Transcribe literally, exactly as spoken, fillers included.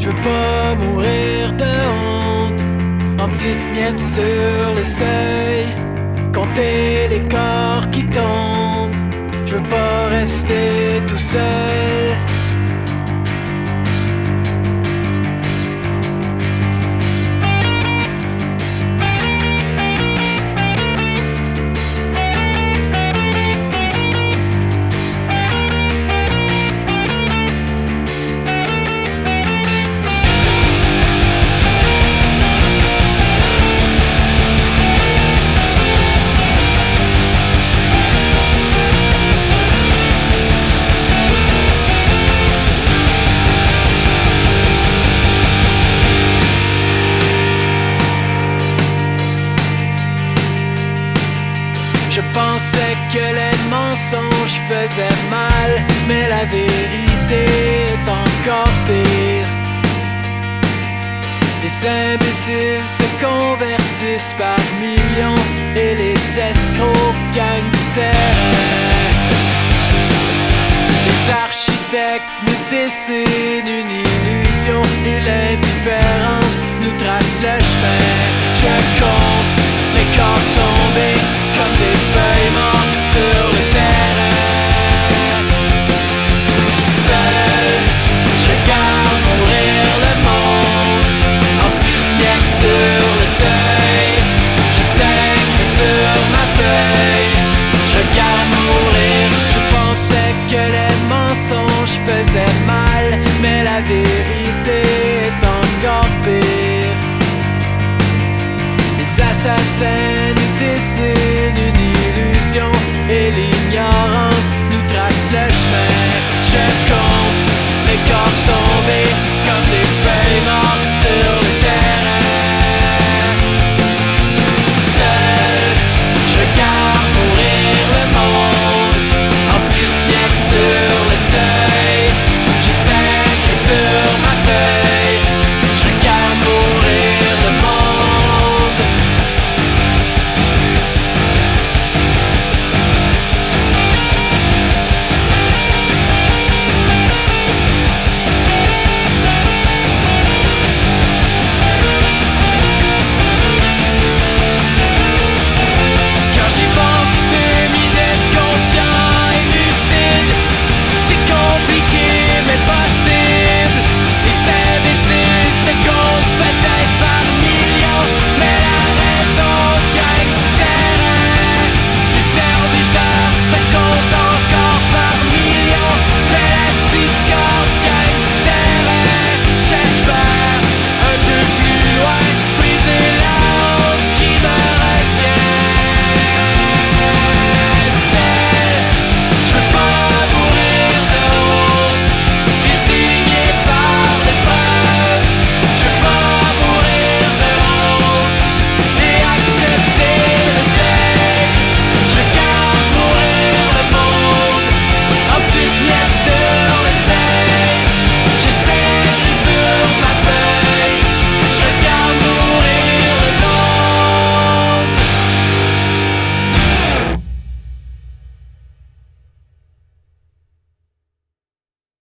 Je veux pas mourir de honte, en petites miettes sur le seuil, compter les corps qui tombent. Je veux pas rester tout seul. Je pensais que les mensonges faisaient mal, mais la vérité est encore pire. Les imbéciles se convertissent par millions et les escrocs gagnent du terrain. Les architectes nous dessinent une illusion et l'indifférence nous trace le chemin.